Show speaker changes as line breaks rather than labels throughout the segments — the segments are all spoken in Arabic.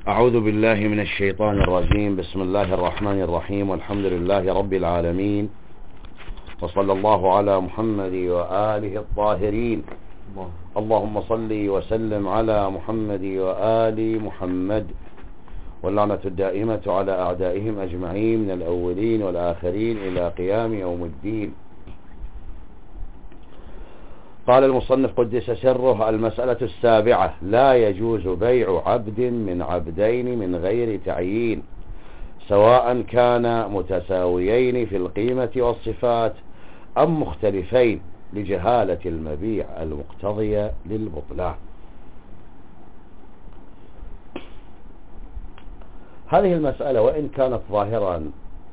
أعوذ بالله من الشيطان الرجيم. بسم الله الرحمن الرحيم، والحمد لله رب العالمين، وصلى الله على محمد وآله الطاهرين. اللهم صل وسلم على محمد وآل محمد، واللعنة الدائمة على أعدائهم أجمعين من الأولين والآخرين إلى قيام يوم الدين. قال المصنف قدس سره: المسألة السابعة: لا يجوز بيع عبد من عبدين من غير تعيين، سواء كان متساويين في القيمة والصفات أم مختلفين، لجهالة المبيع المقتضية للبطلان. هذه المسألة وإن كانت ظاهرا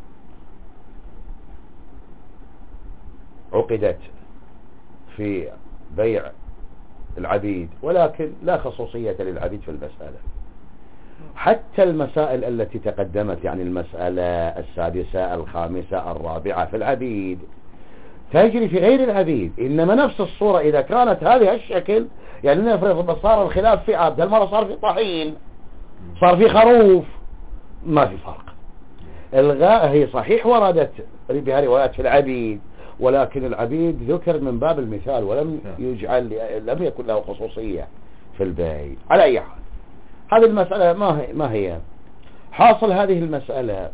عقدت في بيع العبيد، ولكن لا خصوصية للعبيد في المسألة. حتى المسائل التي تقدمت، يعني المسألة السادسة الخامسة الرابعة في العبيد، تجري في غير العبيد. إنما نفس الصورة إذا كانت هذه الشكل، يعني نفرض صار الخلاف في عبد، هالمرة صار في طحين، صار في خروف، ما في فرق. الغاء هي صحيح وردت بها روايات في العبيد، ولكن العبيد ذكر من باب المثال ولم يجعل، لم يكن له خصوصية في البيع. على أي حال، هذه المسألة ما هي حاصل هذه المسألة؟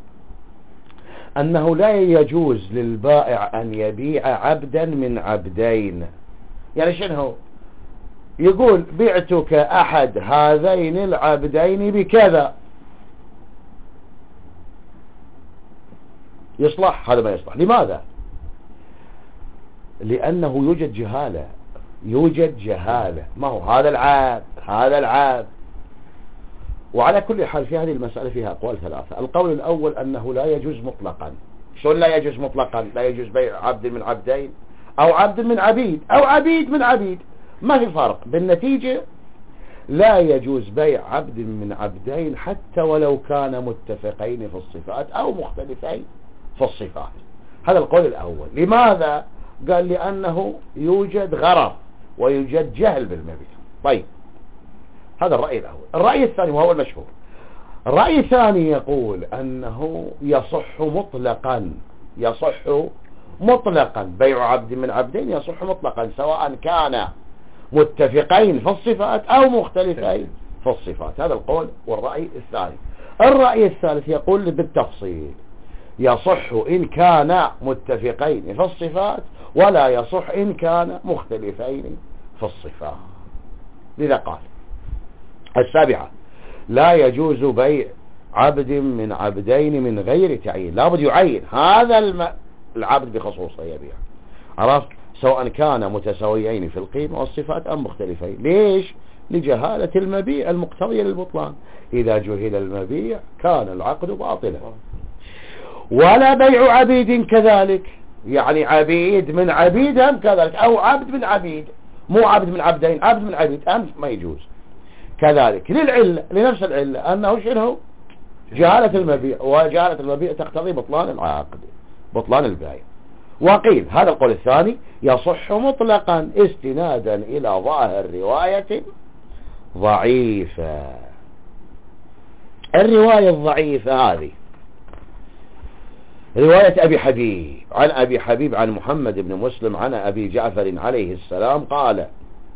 أنه لا يجوز للبائع أن يبيع عبدا من عبدين. يعني شنو يقول؟ بعتك أحد هذين العبدين بكذا، يصلح؟ هذا ما يصلح. لماذا؟ لأنه يوجد جهالة. ما هو هذا العبد. وعلى كل حال في هذه المسألة فيها أقوال ثلاثة. القول الأول أنه لا يجوز مطلقا. شلون لا يجوز مطلقا؟ لا يجوز بيع عبد من عبدين أو عبد من عبيد أو عبيد من عبيد، ما في فرق. بالنتيجة لا يجوز بيع عبد من عبدين حتى ولو كان متفقين في الصفات أو مختلفين في الصفات. هذا القول الأول. لماذا؟ قال لأنه يوجد غرر ويوجد جهل بالمبيع. طيب، هذا الرأي الأول. الرأي الثاني وهو المشهور، الرأي الثاني يقول أنه يصح مطلقا بيع عبد من عبدين، يصح مطلقا سواء كان متفقين في الصفات أو مختلفين في الصفات. هذا القول والرأي الثاني. الرأي الثالث يقول بالتفصيل: يصح إن كان متفقين في الصفات، ولا يصح إن كان مختلفين في الصفات. لذا قال السابعة: لا يجوز بيع عبد من عبدين من غير تعيين. لابد يعين هذا العبد بخصوصه يبيع، عرفت؟ سواء كان متساويين في القيمة والصفات أم مختلفين. ليش؟ لجهالة المبيع المقتضية للبطلان. إذا جهل المبيع كان العقد باطلا. ولا بيع عبيد كذلك، يعني عبيد من عبيد هم كذلك، أو عبد من عبيد، مو عبد من عبدين، عبد من عبيد هم ما يجوز كذلك. للعلة، لنفس العلة، أنه شنو؟ جهالة المبيع، وجهالة المبيع تقتضي بطلان العقد، بطلان البيع. وقيل هذا القول الثاني يصح مطلقا استنادا إلى ظاهر رواية ضعيفة. الرواية الضعيفة هذه رواية أبي حبيب، عن أبي حبيب عن محمد بن مسلم عن أبي جعفر عليه السلام قال: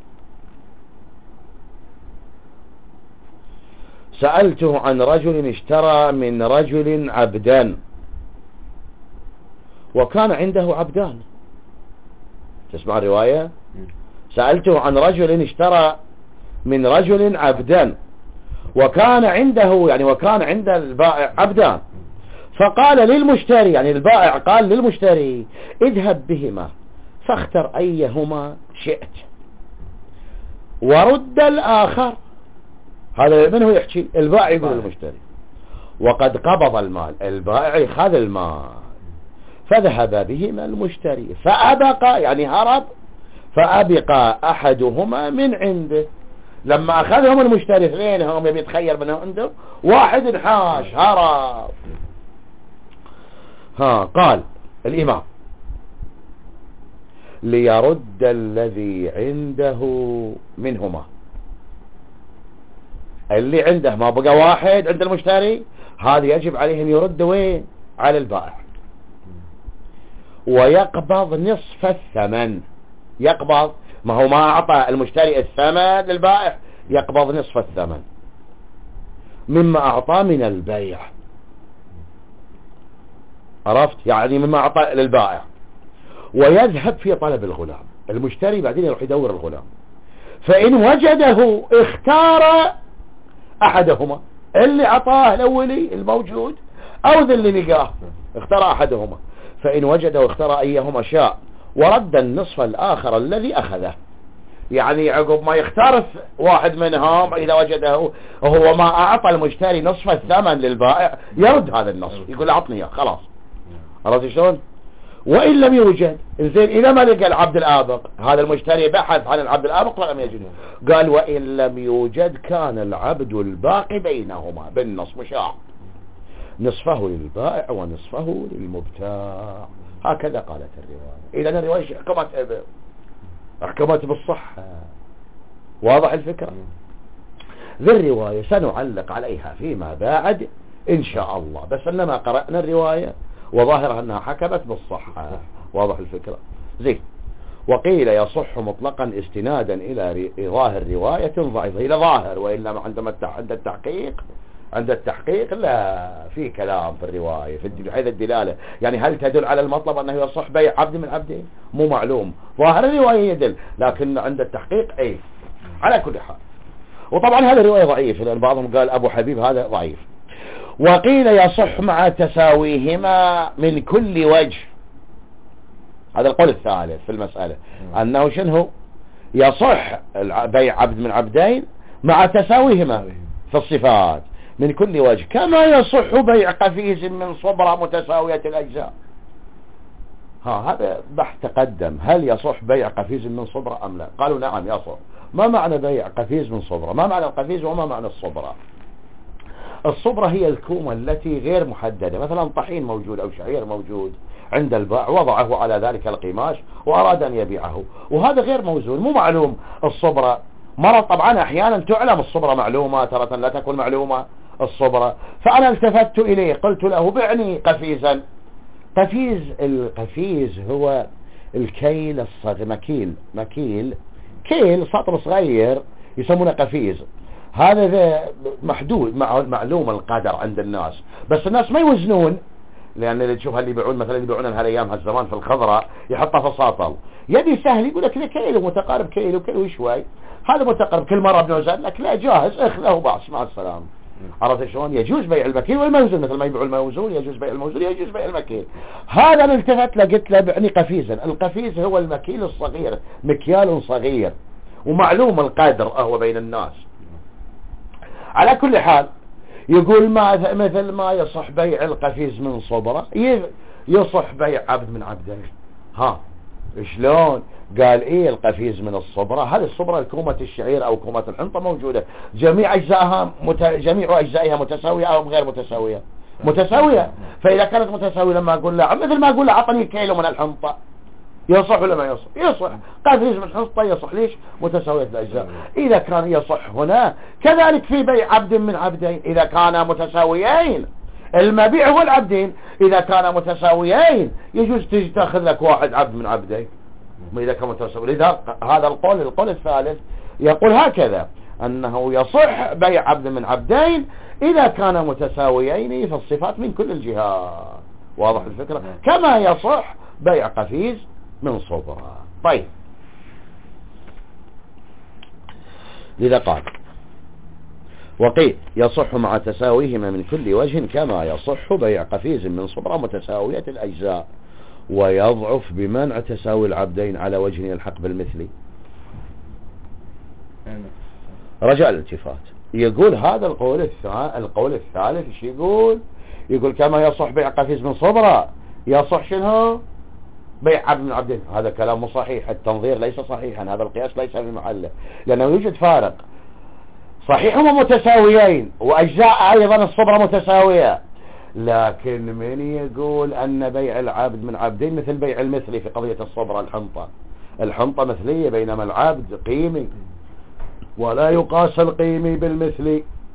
سألته عن رجل اشترى من رجل عبدا وكان عنده عبدان. تسمع الرواية؟ سألته عن رجل اشترى من رجل عبدا وكان عنده، يعني وكان عند البائع عبدان، فقال للمشتري، يعني البائع قال للمشتري: اذهب بهما فاختر أيهما شئت ورد الآخر. هذا من هو يحكي؟ البائع يقول للمشتري، وقد قبض المال. البائع خذ المال فذهب بهما المشتري فأبقى، يعني هرب، فأبقى أحدهما من عنده. لما أخذهم المشتري اثنينهم يبي يتخير منهم عنده، واحد انحاش هرب. قال الإمام: ليرد الذي عنده منهما. اللي عنده ما بقى واحد عند المشتري، هذا يجب عليه ان يرد وين؟ على البائع، ويقبض نصف الثمن. يقبض، ما هو ما اعطى المشتري الثمن للبائع، يقبض نصف الثمن مما اعطاه من البيع. عرفت؟ يعني مما اعطاه للبائع، ويذهب في طلب الغلام. المشتري بعدين يروح يدور الغلام، فإن وجده اختار أحدهما، اللي عطاه الأولي الموجود أو ذا اللي لقاه، اختار أحدهما. فإن وجده اختار أيهما شاء ورد النصف الآخر الذي أخذه. يعني عقب ما يختار واحد منهم إذا وجده هو ما أعطى المشتري نصف الثمن للبائع، يرد هذا النصف، يقول أعطني إياه خلاص. عرفت شلون؟ وإن لم يوجد، إنزين إذا ما لقى العبد الآبق، هذا المشتري بحث عن العبد الآبق ولم يجده، قال وإن لم يوجد كان العبد الباقي بينهما بالنصف مشاع، نصفه للبائع ونصفه للمبتاع. هكذا قالت الرواية. إذن الرواية حكمت بالصحة. واضح الفكرة؟ ذي الرواية سنعلق عليها فيما بعد إن شاء الله، بس إنما قرأنا الرواية وظاهرها أنها حكمت بالصحة. واضح الفكرة؟ زين. وقيل يصح مطلقا استنادا إلى ظاهر رواية ضعيفة، إلى ظاهر، وإلا عند التحقيق لا في كلام في الرواية في حيث الدلالة. يعني هل تدل على المطلب أنه يصح بيع عبد من عبدين؟ مو معلوم. ظاهر الرواية يدل، لكن عند التحقيق أي على كل حال. وطبعا هذا الرواية ضعيف، لأن بعضهم قال أبو حبيب هذا ضعيف. وقيل يصح مع تساويهما من كل وجه. هذا القول الثالث في المسألة، أنه شنو يصح بيع عبد من عبدين مع تساويهما في الصفات من كل وجه، كما يصح بيع قفيز من صبرة متساوية الأجزاء. هذا بحث تقدم، هل يصح بيع قفيز من صبرة أم لا؟ قالوا نعم يصح. ما معنى بيع قفيز من صبرة؟ ما معنى القفيز وما معنى الصبرة؟ الصبرة هي الكومة التي غير محددة، مثلا طحين موجود أو شعير موجود عند البائع، وضعه على ذلك القماش وأراد أن يبيعه، وهذا غير موزون، مو معلوم الصبرة. مرة طبعا أحيانا تعلم الصبرة معلومة، ترى لا تكون معلومة الصبرة. فأنا التفت إليه قلت له بعني قفيزا. القفيز هو الكيل الصغير، كيل سطر صغير يسمونه قفيز. هذا محدود معلوم القدر عند الناس، بس الناس ما يوزنون، لأن اللي تشوف اللي يبيعون مثلا يبيعون هالأيام هالزمان في الخضراء يحطها في ساطل، يدي سهل يقول لك كيلو متقارب، كيلو شوي، هذا متقارب كل مرة بنوزن لك، لا جاهز اخذه وباص مع السلامة. عرفت شلون؟ يجوز بيع المكيل والموزون، مثل ما يبيعوا الموزون يجوز بيع الموزون، يجوز بيع المكيل. هذا انا التفت له قلت له بعني قفيزا. القفيز هو المكيل الصغير، مكيال صغير ومعلوم القدر هو بين الناس. على كل حال يقول مثل ما يصح بيع القفيز من صبرة يصح بيع عبد من عبدين. شلون؟ قال ايه القفيز من الصبرة؟ هذه الصبرة الكومة الشعير او كومة الحنطة موجودة، جميع اجزائها متساوية او غير متساوية؟ متساوية. فاذا كانت متساوية لما اقول له مثل ما اقول له اعطني كيلو من الحنطة، يصح ولا ما يصح؟ يصح. قفيز من الحنطة يصح، ليش؟ متساوية الاجزاء. اذا كان يصح هنا كذلك في بيع عبد من عبدين اذا كانا متساويين، المبيع والعبدين اذا كانا متساويين يجوز تجي تاخذ لك واحد عبد من عبدين إذا كان متساوي. لذا هذا القول الثالث يقول هكذا، أنه يصح بيع عبد من عبدين إذا كان متساويين في الصفات من كل الجهات. واضح الفكرة؟ كما يصح بيع قفيز من صبرة. طيب، لذا قال وقيل يصح مع تساويهما من كل وجه كما يصح بيع قفيز من صبرة متساوية الأجزاء، ويضعف بمنع تساوي العبدين على وجه يلحق بالمثلي. رجاء الالتفات. يقول هذا القول الثالث ايش يقول كما يصح بيع قفيز من صبرة يصح شنو بيع عبد من عبدين. هذا كلام صحيح، التنظير ليس صحيحا، هذا القياس ليس في محله، لأنه يوجد فارق. صحيح هما متساويين وأجزاء أيضا الصبرة متساوية، لكن من يقول أن بيع العبد من عبدين مثل بيع المثلي في قضية الصبرة؟ الحنطة مثلية، بينما العبد قيمي ولا يقاس القيمي بالمثلي.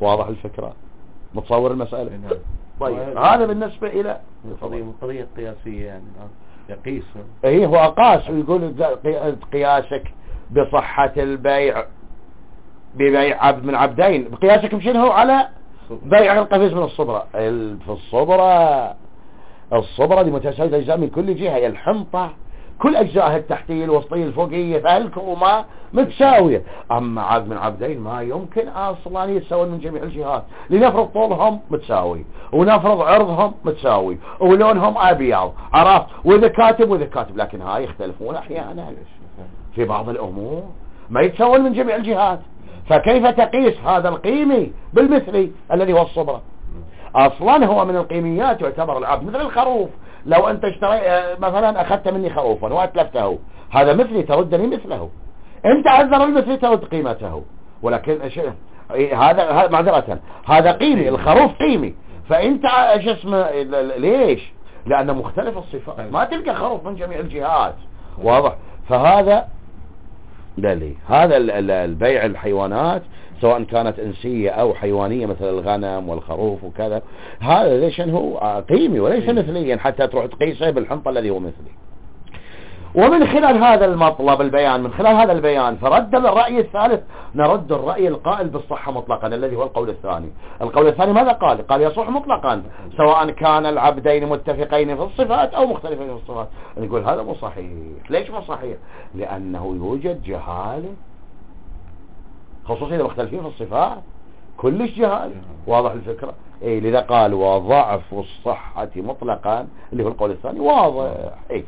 واضح الفكرة؟ متصور المسألة؟ طيب هذا بالنسبة إلى
قضية قياسية يعني يقيس.
ايه هو قاس ويقول قياسك بصحة البيع ببيع عبد من عبدين، بقياسك بشنو على بيع القفيز من الصبرة. في الصبرة دي متساوية أجزاء من كل جهة، هي الحنطة كل أجزائها التحتية الوسطية الفوقية فالكومة متساوية. أما عبد من عبدين ما يمكن أصلا يتساوون من جميع الجهات، لنفرض طولهم متساوي ونفرض عرضهم متساوي ولونهم أبيض، عرفت، وإذا كاتب، لكن هاي يختلفون أحيانا في بعض الأمور ما يتساوون من جميع الجهات. فكيف تقيس هذا القيمي بالمثلي الذي هو الصبرة؟ اصلا هو من القيميات يعتبر العبد، مثل الخروف. لو انت مثلا اخذت مني خروفا واتلفته، هذا مثلي تردني مثله، انت عذر المثلي ترد قيمته، ولكن هذا معذرة هذا قيمي، الخروف قيمي، فانت ايش اسمه ليش؟ لانه مختلف الصفات، ما تلقى خروف من جميع الجهات، واضح؟ فهذا دليل. هذا البيع الحيوانات سواء كانت انسية او حيوانية مثل الغنم والخروف وكذا، هذا ليش هو قيمي وليس مثليا حتى تروح تقيسه بالحنطة الذي هو مثلي. ومن خلال هذا المطلب البيان، من خلال هذا البيان فرد الرأي الثالث، نرد الرأي القائل بالصحة مطلقا الذي هو القول الثاني. القول الثاني ماذا قال؟ قال يصح مطلقا سواء كان العبدين متفقين في الصفات او مختلفين في الصفات. نقول هذا مو صحيح. ليش مو صحيح؟ لانه يوجد جهالة، خصوصا اذا مختلفين في الصفات كلش جهالة، واضح الفكرة؟ اي لذا قال وضعف الصحة مطلقا اللي هو القول الثاني واضح. اي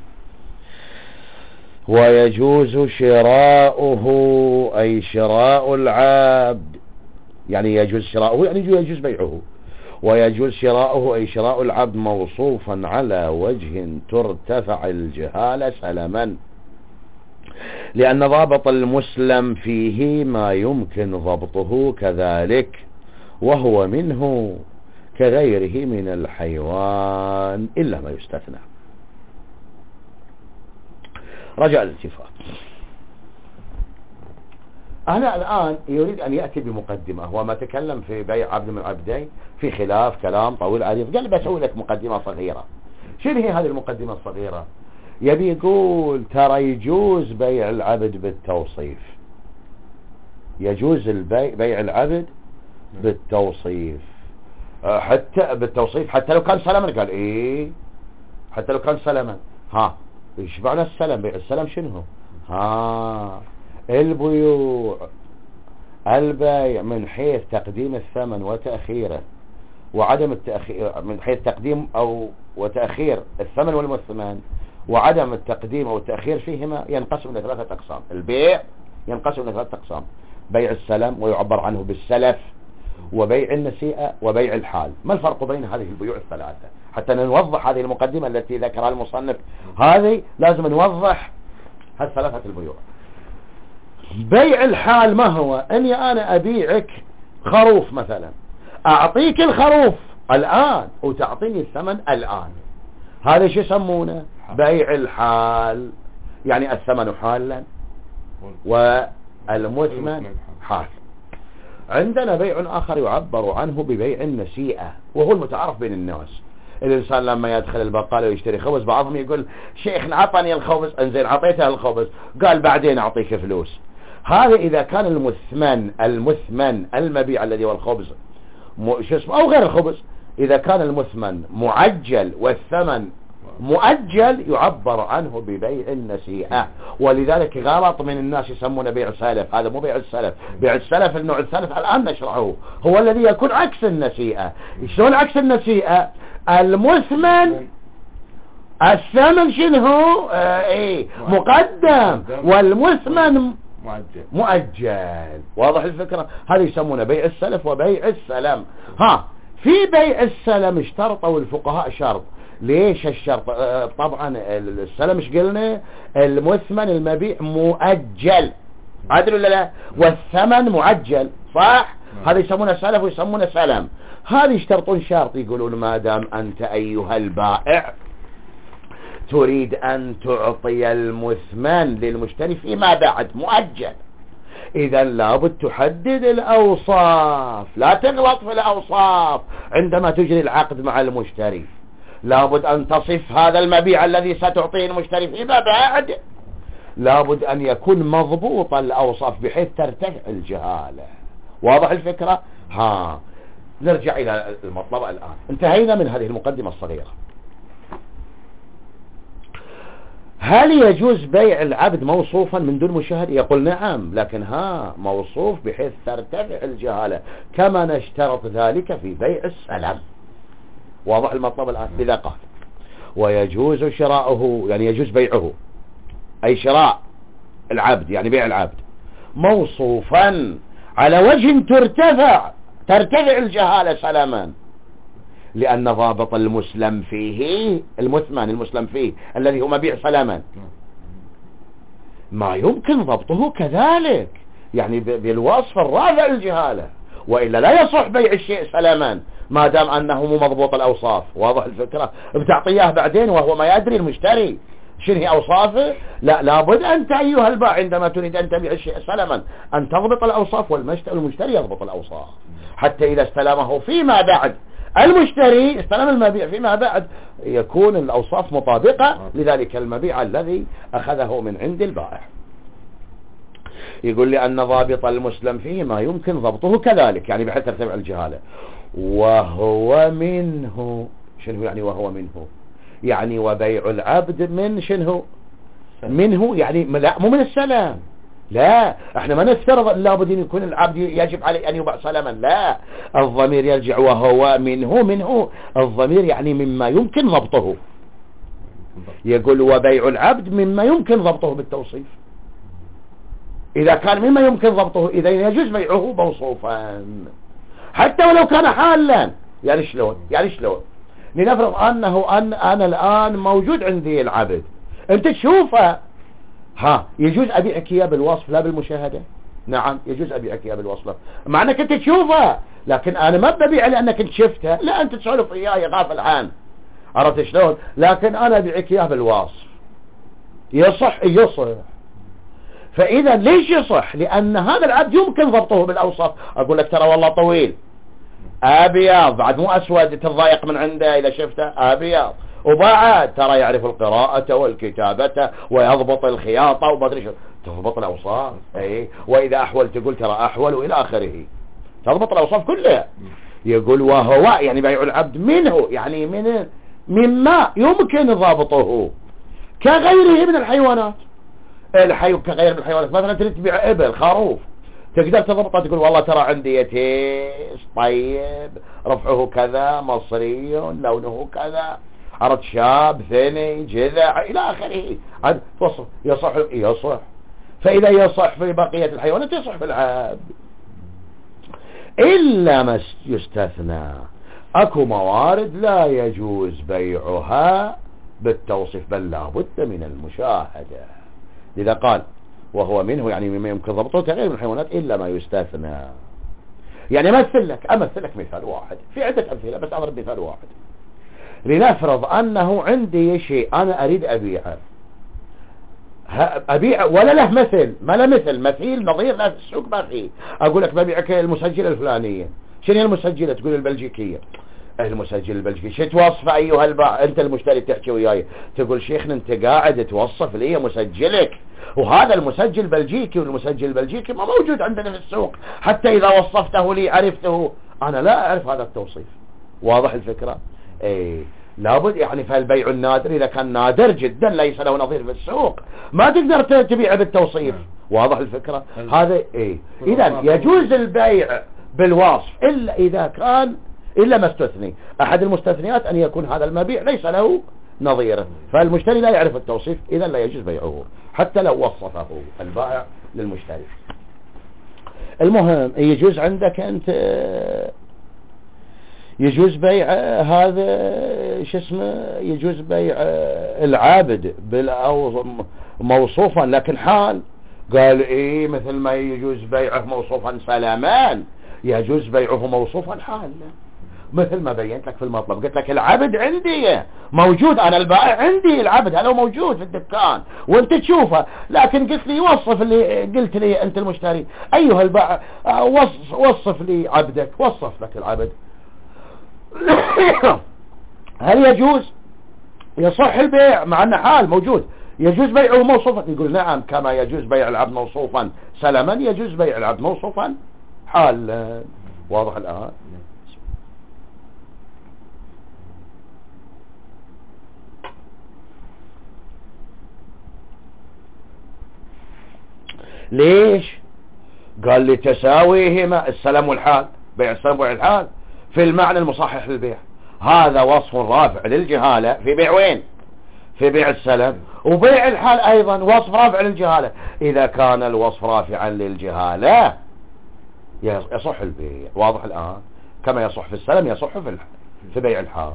ويجوز شراؤه أي شراء العبد، يعني يجوز شراؤه يعني يجوز بيعه. ويجوز شراؤه أي شراء العبد موصوفا على وجه ترتفع الجهالة سلما، لأن ضابط المسلم فيه ما يمكن ضبطه كذلك، وهو منه كغيره من الحيوان إلا ما يستثنى. رجع الاتفاق. أنا الآن يريد أن يأتي بمقدمة. هو ما تكلم في بيع عبد من عبدين في خلاف كلام طويل عريض، قال بسوي لك مقدمة صغيرة. شنو هي هذه المقدمة الصغيرة؟ يبي يقول ترى يجوز بيع العبد بالتوصيف، يجوز بيع العبد بالتوصيف، حتى بالتوصيف حتى لو كان سلما. قال ايه حتى لو كان سلما؟ ها ايش معنى السلم؟ بيع السلم شنو؟ البيوع، البيع من حيث تقديم الثمن وتأخيره وعدم التأخير، من حيث تقديم او وتأخير الثمن والمثمن وعدم التقديم او التأخير فيهما ينقسم الى ثلاثة اقسام. البيع ينقسم الى ثلاثة اقسام: بيع السلم ويعبر عنه بالسلف، وبيع النسيئة، وبيع الحال. ما الفرق بين هذه البيوع الثلاثة حتى نوضح هذه المقدمة التي ذكرها المصنف؟ هذه لازم نوضح هالثلاثة البيوع. بيع الحال ما هو؟ اني انا ابيعك خروف مثلا، اعطيك الخروف الان وتعطيني الثمن الان، هذا شو يسمونه؟ بيع الحال، يعني الثمن حالا والمثمن حال. عندنا بيع آخر يعبر عنه ببيع النسيئة، وهو المتعارف بين الناس. الإنسان لما يدخل البقالة ويشتري خبز، بعضهم يقول شيخ عطني الخبز، انزين عطيته الخبز، قال بعدين أعطيك فلوس. هذا إذا كان المثمن المبيع الذي هو الخبز شو اسمه أو غير الخبز، إذا كان المثمن معجل والثمن مؤجل يعبر عنه ببيع النسيئة. ولذلك غلط من الناس يسمونه بيع سلف، هذا مو بيع السلف. بيع السلف النوع الثالث الآن نشرحه، هو الذي يكون عكس النسيئة. شلون عكس النسيئة؟ المثمن الثمن شنو؟ مقدم، والمثمن مؤجل. واضح الفكرة؟ هذا يسمونه بيع السلف وبيع السلم. في بيع السلم اشترطوا الفقهاء شرط. ليش الشرط؟ طبعا السلم ايش قلنا؟ المثمن المبيع مؤجل، عدل ولا لا؟ والثمن معجل، صح؟ هذا يسمونه سلف ويسمونه سلم. هذا يشترطون شرط، يقولون ما دام انت ايها البائع تريد ان تعطي المثمن للمشتري فيما بعد مؤجل، إذا لابد تحدد الأوصاف، لا تغلط في الأوصاف عندما تجري العقد مع المشتري. لابد أن تصف هذا المبيع الذي ستعطيه المشتري فيما بعد، لابد أن يكون مضبوط الأوصاف بحيث ترتفع الجهالة. واضح الفكرة؟ نرجع إلى المطلب الآن. انتهينا من هذه المقدمة الصغيرة. هل يجوز بيع العبد موصوفا من دون مشاهد؟ يقول نعم، لكن موصوف بحيث ترتفع الجهالة، كما نشترط ذلك في بيع السلم. واضح المطلب الآن؟ إذا قال ويجوز شراؤه، يعني يجوز بيعه، أي شراء العبد يعني بيع العبد موصوفا على وجه ترتفع الجهالة سلما، لأن ضابط المسلم فيه المسلم فيه الذي هو مبيع سلما ما يمكن ضبطه كذلك، يعني بالوصف الرافع الجهالة، وإلا لا يصح بيع الشيء سلما ما دام أنه مو مضبوط الأوصاف. واضح الفكرة؟ بتعطيها بعدين وهو ما يدري المشتري شنو هي أوصافه. لا، لابد أنت أيها البائع عندما تريد أن تبيع الشيء سلما أن تضبط الأوصاف، والمشتري يضبط الأوصاف، حتى إذا استلمه فيما بعد المشتري، استلم المبيع فيما بعد، يكون الأوصاف مطابقة لذلك المبيع الذي أخذه من عند البائع. يقول لي أن ضابط المسلم فيه ما يمكن ضبطه كذلك، يعني بحيث ترتفع الجهالة. وهو منه، شنو يعني وهو منه؟ يعني وبيع العبد من شنو؟ منه، يعني لا مو من السلام. لا، احنا ما نفترض لابد ان يكون العبد يجب عليه ان يباع سلاما. لا، الضمير يرجع وهو منه الضمير يعني مما يمكن ضبطه. يقول وبيع العبد مما يمكن ضبطه بالتوصيف. اذا كان مما يمكن ضبطه اذا يجوز بيعه موصوفا حتى ولو كان حالا. يعني شلون؟ لنفرض انه انا الان موجود عندي العبد، انت تشوفه، يجوز ابيعك اياه بالوصف لا بالمشاهدة؟ نعم يجوز ابيعك اياه بالوصف، مع انك انت تشوفه، لكن انا ما ببيع لانك انت شفته، لا انت تسولف اياه غافل عنه. عرفت شلون؟ لكن انا ابيعك اياه بالوصف. يصح. فاذا ليش يصح؟ لان هذا العبد يمكن ضبطه بالاوصاف. اقول لك ترى والله طويل ابيض، بعد مو اسود تتضايق من عنده اذا شفته ابيض، وبعد ترى يعرف القراءة والكتابة ويضبط الخياطة وما ادري شو، تضبط الاوصاف. واذا احول تقول ترى احول والى اخره، تضبط الاوصاف كلها. يقول وهو يعني بيع العبد منه، يعني مما يمكن ضبطه كغيره من الحيوانات. كغير من الحيوانات، مثلا تريد تبيع ابل خروف، تقدر تضبطها، تقول والله ترى عندي يتيس طيب، رفعه كذا، مصري، لونه كذا، عرض شاب، ثني، جذع الى اخره. عاد توصف يصح. فاذا يصح في بقية الحيوانات يصح في العبد، الا ما يستثنى. اكو موارد لا يجوز بيعها بالتوصيف، بل لا بد من المشاهدة. لذا قال وهو منه، يعني مما يمكن ضبطه كغير من الحيوانات الا ما يستثنى. يعني امثل لك مثال واحد، في عدة امثلة بس اضرب مثال واحد. لنفرض انه عندي شيء انا اريد ابيع ولا له مثل، ما له مثيل نظير لا في السوق ما فيه. اقول لك ببيعك المسجلة الفلانية. شنو هي المسجلة؟ تقول البلجيكية. المسجل البلجيكي شو توصفه ايها البائع؟ انت المشتري تحكي وياي تقول شيخنا انت قاعد توصف لي مسجلك، وهذا المسجل بلجيكي، والمسجل البلجيكي ما موجود عندنا في السوق، حتى اذا وصفته لي عرفته، انا لا اعرف هذا التوصيف. واضح الفكرة؟ لابد يعني فالبيع النادر اذا كان نادر جدا ليس له نظير في السوق ما تقدر تبيعه بالتوصيف. واضح الفكرة؟ هذا اذا يجوز البيع بالوصف إلا ما استثني. أحد المستثنيات أن يكون هذا المبيع ليس له نظير، فالمشتري لا يعرف التوصيف، إذا لا يجوز بيعه حتى لو وصفه البائع للمشتري. المهم يجوز عندك أنت يجوز بيع هذا يجوز بيع العابد موصوفا لكن حال. قال مثل ما يجوز بيعه موصوفا سلامان يجوز بيعه موصوفا حالا. مثل ما بينت لك في المطلب، قلت لك العبد عندي موجود، انا البائع عندي العبد هذا موجود في الدكان وانت تشوفه، لكن قلت لي وصف لي، قلت لي انت المشتري ايها البائع وصف لي عبدك، وصف لك العبد. هل يجوز يصح البيع مع انه حال موجود، يجوز بيعه موصوفا؟ يقول نعم، كما يجوز بيع العبد موصوفا سلما يجوز بيع العبد موصوفا حال. واضح الآن؟ ليش؟ قال لي تساويهما السلم والحال، بيع السلم وبيع الحال في المعنى المصحح للبيع، هذا وصف رافع للجهالة في بيع وين؟ في بيع السلم، وبيع الحال أيضا وصف رافع للجهالة. إذا كان الوصف رافعا للجهالة يصح البيع. واضح الآن؟ كما يصح في السلم يصح في بيع الحال.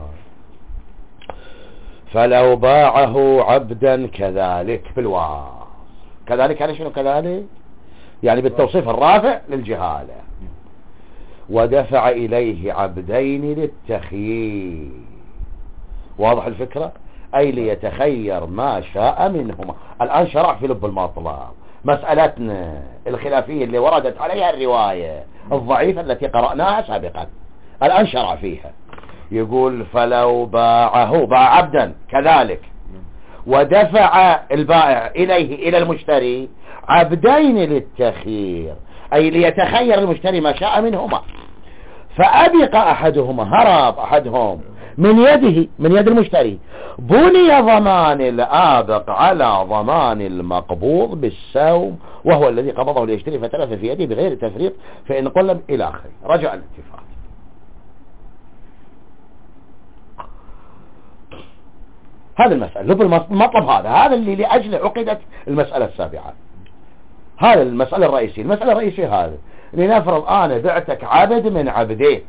فلو باعه عبدا كذلك بالواو، كذلك يعني شنو كذلك؟ يعني بالتوصيف الرافع للجهالة. ودفع إليه عبدين للتخيير. واضح الفكرة؟ أي ليتخير ما شاء منهما. الآن شرع في لب المطلب مسألتنا الخلافية اللي وردت عليها الرواية الضعيفة التي قرأناها سابقا، الآن شرع فيها. يقول فلو باع عبدا كذلك ودفع البائع إليه إلى المشتري عبدين للتخيير، أي ليتخير المشتري ما شاء منهما، فأبق أحدهما، هرب أحدهم من يده، من يد المشتري، بني ضمان الآبق على ضمان المقبوض بالسوم، وهو الذي قبضه ليشتري فتلف في يده بغير تفريط فإن قلب إلى آخره. رجع الاتفاق. هذا المسألة لب المطلب، هذا اللي لأجله عقدت المسألة السابعة. هذا المسألة الرئيسية. المسألة الرئيسية هذا، لنفرض أنا بعتك عبد من عبدين،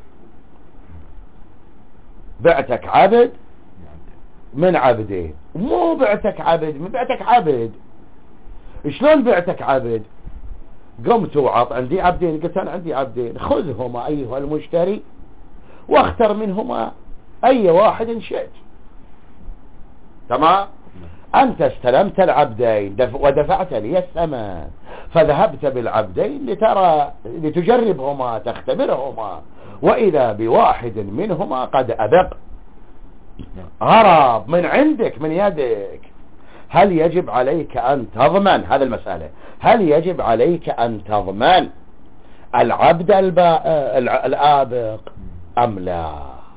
بعتك عبد من عبدين، مو بعتك عبد، بعتك عبد. شلون بعتك عبد؟ قمت وعط عندي عبدين، قلت أنا عندي عبدين، خذهما أيها المشتري واختر منهما أي واحد شئت. تمام؟ أنت استلمت العبدين ودفعت لي الثمن، فذهبت بالعبدين لتجربهما تختبرهما، وإذا بواحد منهما قد أبق، هرب من عندك من يدك. هل يجب عليك أن تضمن؟ هذا المسألة، هل يجب عليك أن تضمن العبد الآبق أم لا؟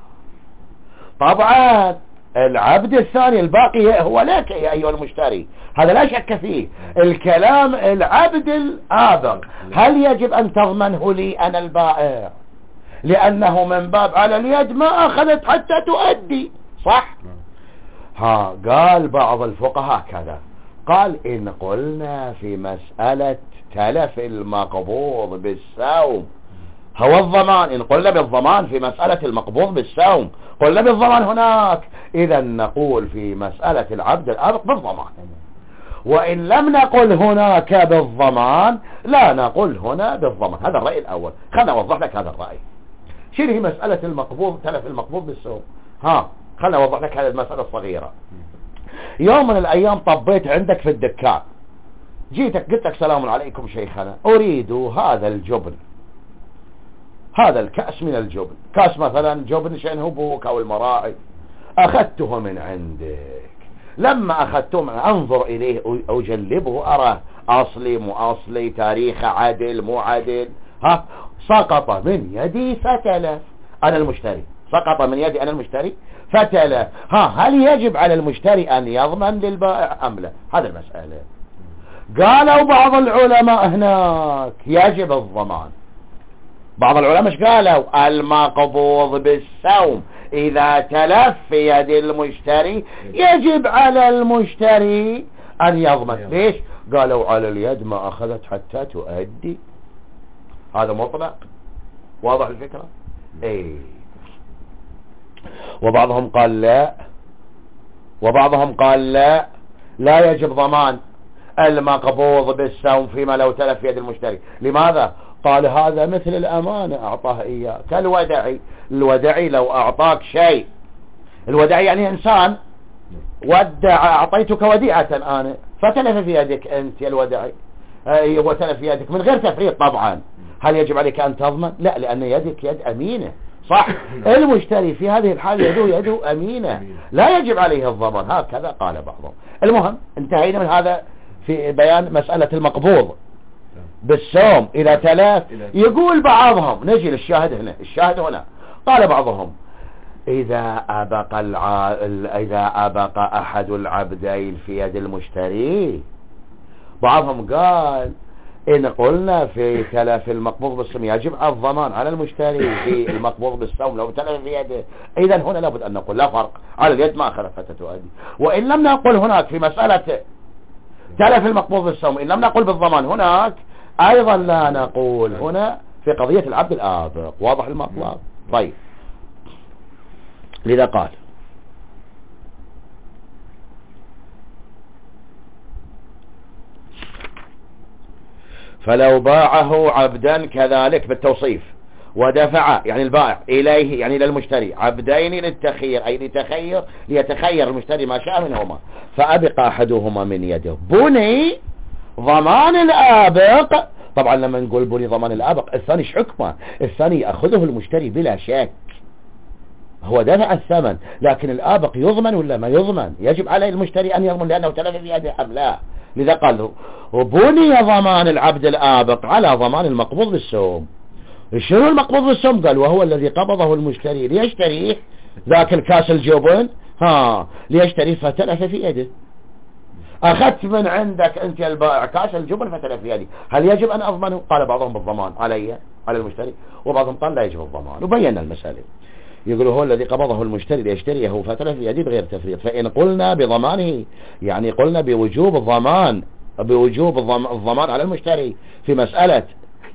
طبعا العبد الثاني الباقي هو لك يا أيها المشتري، هذا لا شك فيه. الكلام العبد الآبق هل يجب أن تضمنه لي أنا البائع؟ لأنه من باب على اليد ما أخذت حتى تؤدي، صح؟ قال بعض الفقهاء كذا، قال إن قلنا في مسألة تلف المقبوض بالسوم هو الضمان، إن قلنا بالضمان في مسألة المقبوض بالسوم قلنا بالضمان هناك، إذا نقول في مسألة العبد الآبق بالضمان. وإن لم نقل هناك بالضمان لا نقول هنا بالضمان. هذا الرأي الأول. خلنا أوضح لك هذا الرأي. شنو هي مسألة المقبوض، تلف المقبوض بالسوم؟ خلنا أوضح لك هذه المسألة الصغيرة. يوم من الأيام طبيت عندك في الدكان، جيتك قلت لك سلام عليكم شيخنا، أريد هذا الجبن، هذا الكأس من الجبن، كأس مثلا جبن شنهبوك أو المراعي، أخذته من عندك. لما أخذته أنظر إليه أجلبه أراه أصلي مو أصلي، تاريخ عدل مو عدل، سقط من يدي فتلف. أنا المشتري، سقط من يدي أنا المشتري فتلف. هل يجب على المشتري أن يضمن للبائع أم لا؟ هذا المسألة. قالوا بعض العلماء هناك يجب الضمان. بعض العلماء ايش قالوا؟ المقبوض بالسوم إذا تلف في يد المشتري يجب على المشتري أن يضمن. ليش؟ قالوا على اليد ما أخذت حتى تؤدي. هذا مطلق. واضح الفكرة؟ وبعضهم قال لا، وبعضهم قال لا يجب ضمان المقبوض بالسوم فيما لو تلف في يد المشتري. لماذا؟ قال هذا مثل الأمانة أعطاه إياه كالودعي، الودعي لو أعطاك شيء، الودعي يعني إنسان أعطيتك وديعة أنا فتلف في يدك أنت يا الودعي، وتلف في يدك من غير تفريط طبعا، هل يجب عليك أن تضمن؟ لا، لأن يدك يد أمينة صح. المشتري في هذه الحال يده أمينة لا يجب عليه الضمان، هكذا قال بعضهم. المهم انتهينا من هذا في بيان مسألة المقبوض بالسوم إذا تلف. يقول بعضهم، نجي للشاهد هنا، الشاهد هنا قال بعضهم إذا أبق أحد العبدين في يد المشتري، بعضهم قال إن قلنا في تلف المقبوض بالسوم يجب الضمان على المشتري في المقبوض بالسوم لو تلف في يده، إذن هنا لابد أن نقول لا فرق، على اليد ما أخذت فتتؤدي. وإن لم نقل هناك في مسألة تلف المقبوض بالسوم، إن لم نقل بالضمان هناك، أيضا لا نقول هنا في قضية العبد الآبق. واضح المطلب؟ طيب، لذا قال فلو باعه عبدا كذلك بالتوصيف ودفع يعني البائع إليه يعني للمشتري عبدين للتخيير أي ليتخير المشتري ما شاء منهما، فأبق أحدهما من يده بني ضمان الآبق. طبعا لما نقول بني ضمان الآبق الثاني ايش حكمه؟ الثاني يأخذه المشتري بلا شك، هو دفع الثمن، لكن الآبق يضمن ولا ما يضمن؟ يجب عليه المشتري أن يضمن لأنه تلف في يده أم لا. لذا قال وبني ضمان العبد الآبق على ضمان المقبوض بالسوم. شنو المقبوض بالسوم؟ قال وهو الذي قبضه المشتري ليشتريه، ذاك الكاس الجبن ليشتريه فتلف في يده. أخذت من عندك أنت البائع كاس الجبن فتلف في يدي، هل يجب أن أضمنه؟ قال بعضهم بالضمان على المشتري، وبعضهم قال لا يجب الضمان، وبينا المسألة. يقول هو الذي قبضه المشتري ليشتريه فتلف في يدي بغير تفريط، فإن قلنا بضمانه يعني قلنا بوجوب الضمان على المشتري في مسألة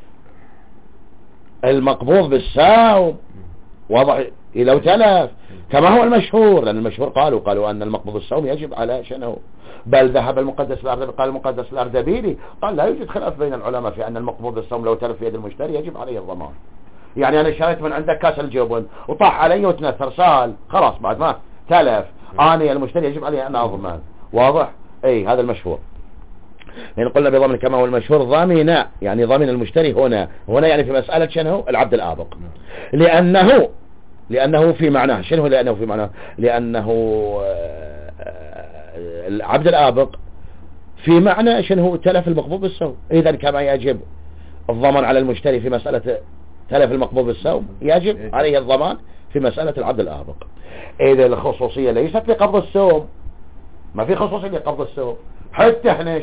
المقبوض بالسوم، واضح لو تلف كما هو المشهور، لأن المشهور قالوا أن المقبوض بالسوم يجب على شنو، بل ذهب المقدس الأردبيلي قال المقدس الأردبيلي قال لا يوجد خلاف بين العلماء في أن المقبوض بالسوم لو تلف في يد المشتري يجب عليه الضمان. يعني أنا شريت من عندك كاس الجبن وطاح علي وتنثر سال، خلاص بعد ما تلف أنا المشتري يجب عليه أن أضمن. واضح؟ أي هذا المشهور. يعني قلنا بضمن كما هو المشهور ضامن، يعني ضامن المشتري هنا يعني في مسألة شنو العبد الآبق، لأنه في معناه شنو، لأنه في معناه لأنه العبد الآبق في معنى شنو تلف المقبوض بالسوم، إذا كما يجب الضمان على المشتري في مسألة تلف المقبوض بالسوم يجب عليه الضمان في مسألة العبد الآبق. إذا الخصوصية ليست لقبض السوم، ما في خصوصية لقبض السوم، حتى احنا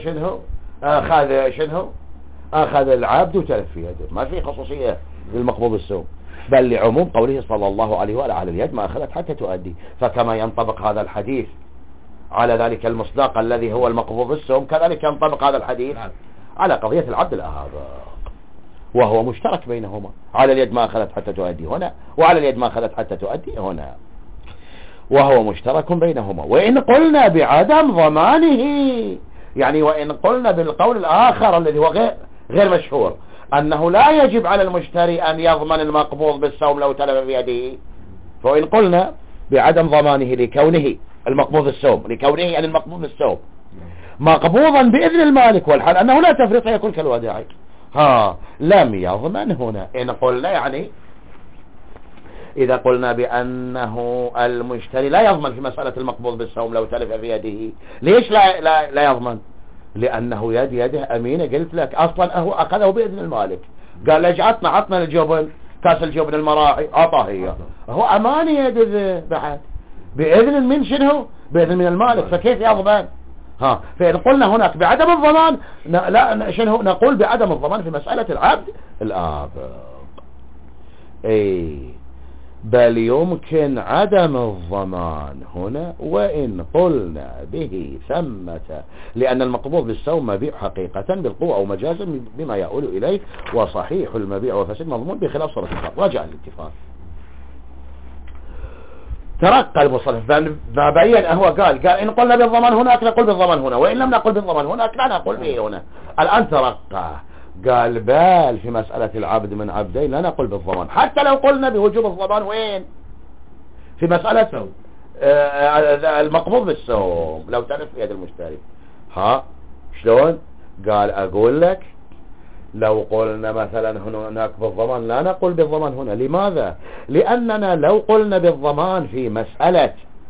أخذ العبد وتلف في يده، ما في خصوصية للمقبوض بالسوم، بل لعموم قوله صلى الله عليه وآله على اليد ما أخذت حتى تؤدي. فكما ينطبق هذا الحديث على ذلك المصداق الذي هو المقبوض بالسوم، كذلك ينطبق هذا الحديث على قضية العبد الآبق، وهو مشترك بينهما، على اليد ما أخذت حتى تؤدي هنا، وعلى اليد ما أخذت حتى تؤدي هنا، وهو مشترك بينهما. وإن قلنا بعدم ضمانه، يعني وإن قلنا بالقول الآخر الذي هو غير مشهور أنه لا يجب على المشتري أن يضمن المقبوض بالسوم لو تلف بيده، فإن قلنا بعدم ضمانه لكونه المقبوض السوم، لكونه يعني المقبوض بالسوم مقبوضا بإذن المالك، والحال أنه لا تفريط يكون كالوداعي لم يضمن هنا. إن قلنا يعني إذا قلنا بأنه المشتري لا يضمن في مسألة المقبوض بالسوم لو تلف في يده، ليش لا يضمن؟ لأنه يده أمينة، قلت لك أصلا هو أخذه بإذن المالك، قال ليش عطنا الجبن كاس الجبن المراعي عطاه هي، هو أمانة يده بعد بإذن من شنو؟ بإذن من المالك، فكيف يضمن؟ فإن قلنا هناك بعدم الضمان لا شنو نقول بعدم الضمان في مسألة العبد الآبق. بل يمكن عدم الضمان هنا وإن قلنا به ثمة، لأن المقبوض بالسوم مبيع حقيقة بالقوة أو مجازا بما يؤول إليه، وصحيح المبيع وفسد مضمون بخلاف صورة الفرق. رجع الاتفاق، ترقى المصنف ما بين، هو قال إن قلنا بالضمان هناك نقول بالضمان هنا، وإن لم نقل بالضمان هناك لا نقول به هنا. الآن ترقى قال بل في مسألة العبد من عبدين لا نقول بالضمان، حتى لو قلنا بوجوب الضمان وين في مسألة المقبوض بالسوم لو تلف في يد المشتري. ها شلون؟ قال اقول لك لو قلنا مثلا هناك بالضمان لا نقول بالضمان هنا. لماذا؟ لأننا لو قلنا بالضمان في مسألة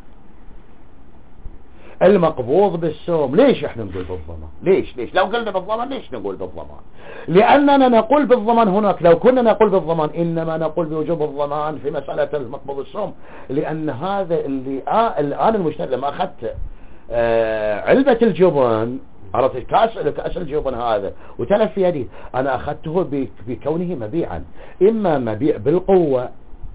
المقبوض بالسوم، ليش احنا نقول بالضمان؟ ليش لو قلنا بالضمان ليش نقول بالضمان؟ لأننا نقول بالضمان هناك، لو كنا نقول بالضمان إنما نقول بوجوب الضمان في مسألة المقبوض بالسوم، لأن هذا اللي الآن المشتري لما أخذت علبة الجبن، عرفت كأس الجبن هذا وتلف في يدي، أنا أخذته بكونه مبيعا، إما مبيع بالقوة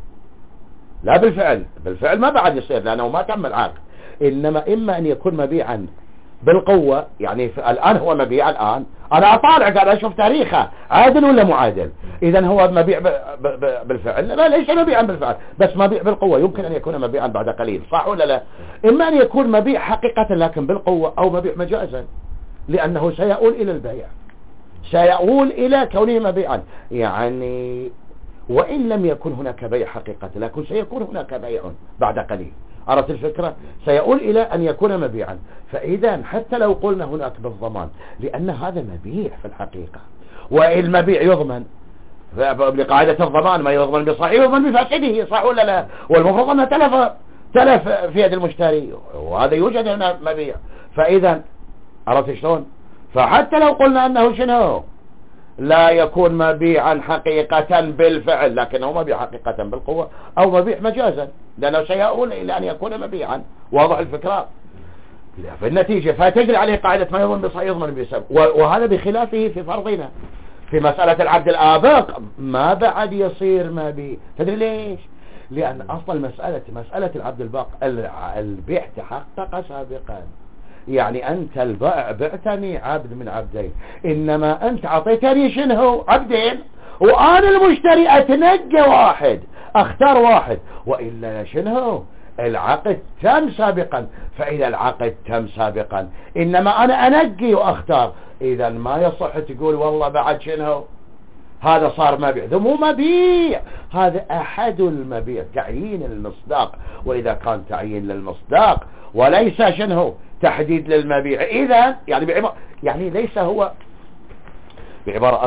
لا بالفعل ما بعد يصير لأنه ما تم العقد، إنما إما أن يكون مبيعا بالقوة، يعني الآن هو مبيع، الآن أنا أطالع قاعد أشوف تاريخه عادل ولا معادل، إذا هو مبيع بالفعل، لا ليس مبيعا بالفعل بس مبيع بالقوة، يمكن أن يكون مبيعا بعد قليل، صح ولا لا؟ إما أن يكون مبيع حقيقة لكن بالقوة، أو مبيع مجازا لأنه سيؤول إلى البيع، سيؤول إلى كونه مبيعا، يعني وإن لم يكن هناك بيع حقيقة لكن سيكون هناك بيع بعد قليل، عرفت الفكرة؟ سيؤول إلى أن يكون مبيعا. فإذا حتى لو قلنا هناك بالضمان لأن هذا مبيع في الحقيقة، والمبيع يضمن بقاعدة الضمان، ما يضمن بصحيح يضمن بفاسده، صح ولا لا؟ والمفروض أنه تلف في يد المشتري، وهذا يوجد هنا مبيع. فإذا عرفت شلون؟ فحتى لو قلنا أنه شنو لا يكون مبيعا حقيقة بالفعل لكنه مبيع حقيقة بالقوة، أو مبيع مجازا لأنه سيؤول إلى أن يكون مبيعا، واضح الفكرة؟ في النتيجة فتجري عليه قاعدة ما يضمن بصحيح يضمن بسبب، وهذا بخلافه في فرضنا في مسألة العبد الآبق ما بعد يصير مبيع. تدري ليش؟ لأن أصل مسألة العبد الباق البيع تحقق سابقا، يعني أنت البائع بعتني عبد من عبدين، إنما أنت عطيتني شنو عبدين، وأنا المشتري أتنقى واحد أختار واحد، وإلا شنو العقد تم سابقا. فإذا العقد تم سابقا إنما أنا أنقي وأختار، إذا ما يصح تقول والله بعد شنو هذا صار مبيع، ذا مو مبيع، هذا أحد المبيع، تعيين المصداق، وإذا كان تعيين للمصداق وليس شنو تحديد للمبيع، إذا يعني ليس هو بعبارة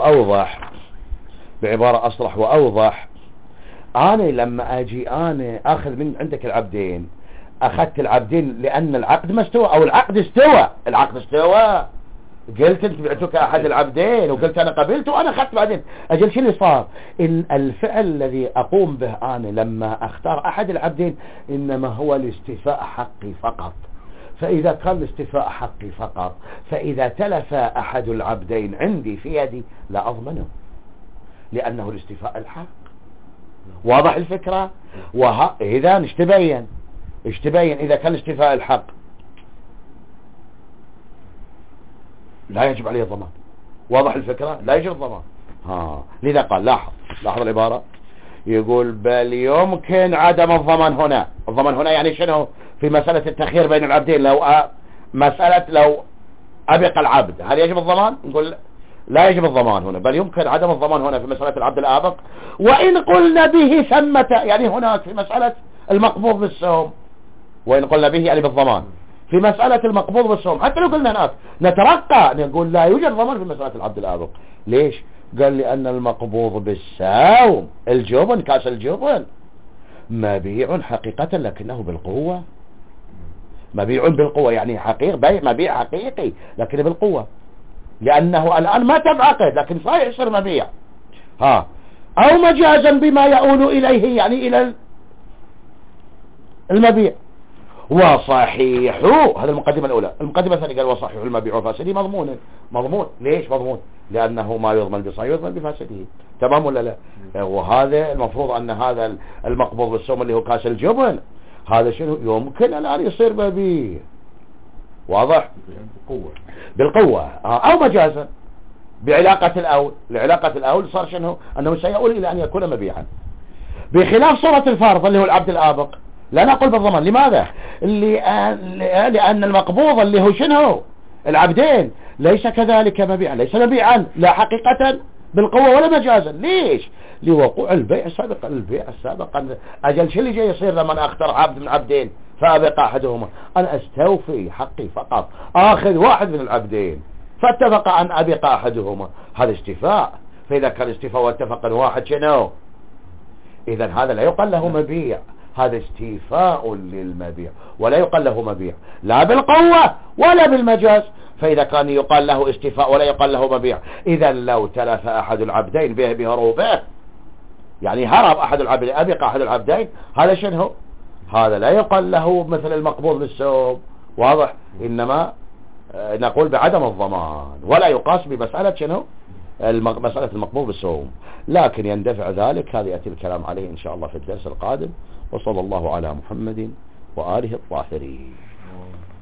أصرح وأوضح. أنا لما أجي أنا أخذ من عندك العبدين، أخذت العبدين لأن العقد ما استوى، أو العقد استوى، قلت انت بعتك أحد العبدين وقلت أنا قبلت وأنا أخذت بعدين، أجل شو اللي صار؟ إن الفعل الذي أقوم به أنا لما أختار أحد العبدين إنما هو الاستيفاء حقي فقط. فإذا كان الاستيفاء حقي فقط، فإذا تلف أحد العبدين عندي في يدي لا أضمنه، لأنه الاستيفاء الحق. واضح الفكرة؟ إذا اشتبين إذا كان الاستيفاء الحق لا يجب عليه الضمان. واضح الفكرة؟ لا يجب الضمان. لذا قال لاحظ العبارة، يقول بل يمكن عدم الضمان هنا. الضمان هنا يعني شنو؟ في مسألة التخيير بين العبدين، لو أبق العبد هل يجب الضمان؟ نقول لا يجب الضمان هنا، بل يمكن عدم الضمان هنا في مسألة العبد الآبق. وإن قلنا به ثمة، يعني هناك في مسألة المقبوض بالسوم، وإن قلنا به يعني بالضمان في مسألة المقبوض بالسوم، حتى لو قلنا هناك نترقى نقول لا يوجد ضمان في مسألة العبد الآبق. ليش؟ قال لأن المقبوض بالسوم الجبن، كاس الجبن، مبيع حقيقة لكنه بالقوة، مبيع بالقوة، يعني مبيع حقيقي لكن بالقوة، لأنه الآن ما تم عقد لكن صحيح يصير مبيع. أو مجازا بما يؤول إليه، يعني إلى المبيع. وصحيح، هذا المقدمة الأولى. المقدمة الثانية قال وصحيح المبيع وفاسده مضمون. ليش مضمون؟ لأنه ما يضمن بصحيح يضمن بفاسده. تمام ولا لا؟ وهذا المفروض أن هذا المقبوض بالسوم اللي هو كاس الجبن، هذا شنو يمكن الآن يصير مبيع. واضح؟ بالقوة أو مجازا بعلاقة الأول صار شنو؟ أنه سيؤول إلى أن يكون مبيعا، بخلاف صورة الفارض اللي هو العبد الآبق لا نقول بالضمان. لماذا؟ لأن المقبوض اللي هو شنو العبدين ليس كذلك مبيعا، ليس مبيعا لا حقيقة بالقوة ولا مجازا. ليش؟ لوقوع البيع سابقا. البيع سابقا أجل شو اللي جاي يصير لما أنا أختار عبد من عبدين فأبق أحدهما؟ أنا أستوفي حقي فقط، آخذ واحد من العبدين فاتفق أن أبق أحدهما، هذا استيفاء. فإذا كان استيفاء واتفق واحد شنو؟ إذا هذا لا يقال له مبيع، هذا استيفاء للمبيع ولا يقال له مبيع لا بالقوة ولا بالمجاز. فإذا كان يقال له استيفاء ولا يقال له مبيع، إذا لو تلف أحد العبدين بهروبه، يعني هرب أحد العبدين أبق أحد العبدين، هذا شنو؟ هذا لا يقال له مثل المقبوض بالسوم، واضح؟ إنما نقول بعدم الضمان، ولا يقاس بمسألة شنو؟ مسألة المقبوض بالسوم. لكن يندفع ذلك، هذا يأتي الكلام عليه إن شاء الله في الدرس القادم. وصلى الله على محمد وآله الطاهرين.